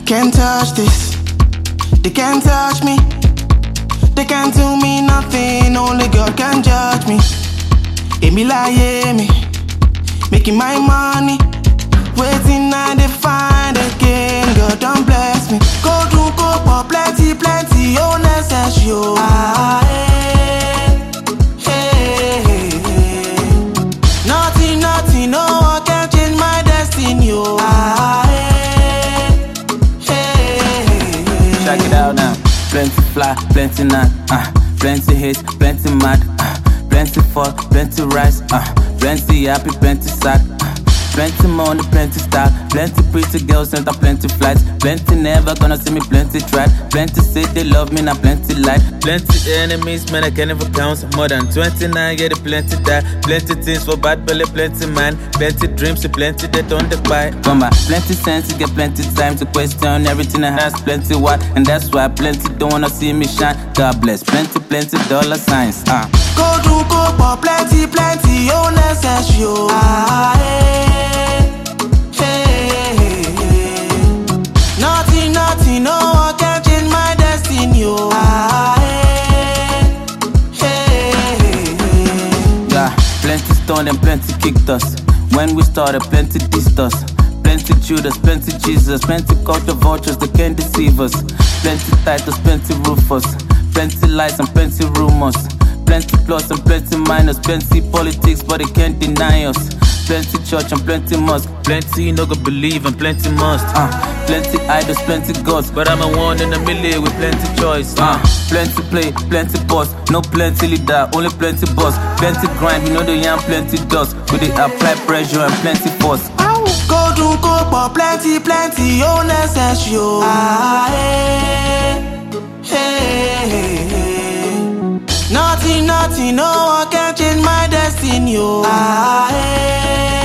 can't touch this. They can't touch me. They can't do me nothing. Only God can judge me. Emi lie me, making my money. Waiting and they find again. God don't bless me. Go do go for plenty, plenty. Oh necessary. Nothing, nothing. No one can change my destiny. Check it out now. Plenty fly, plenty not, plenty hate, plenty mad, plenty fall, plenty rise, plenty happy, plenty sad, plenty money, plenty style, plenty pretty girls and plenty flights, plenty never gonna see me, plenty tried, plenty say they love me, now plenty light, plenty enemies, man I can't even count, more than 29, yeah they plenty die, plenty things for bad belly, plenty man, plenty dreams, plenty they don't buy, come on, plenty sense, get plenty time to question everything I has, plenty what, and that's why plenty don't wanna see me shine, God bless, plenty, plenty dollar signs, Go do go for plenty, plenty, oh necessary, Nothing, nothing, no one can change my destiny, Yeah, plenty stone and plenty kicked us. When we started, plenty dissed us. Plenty Judas, plenty Jesus, plenty culture vultures that can't deceive us. Plenty titles, plenty Rufus, plenty lies and plenty rumors. Plenty plus and plenty minus, plenty politics, but they can't deny us. Plenty church and plenty mosque, plenty no go believe and plenty must. Plenty idols, plenty gods, but I'm a one in a million with plenty choice. Plenty play, plenty boss, no plenty leader, only plenty boss. Plenty grind, we know the young plenty dust. We they apply pressure and plenty force. Go do go for plenty, plenty, oh necessary, Nothing, nothing, no one can change my destiny,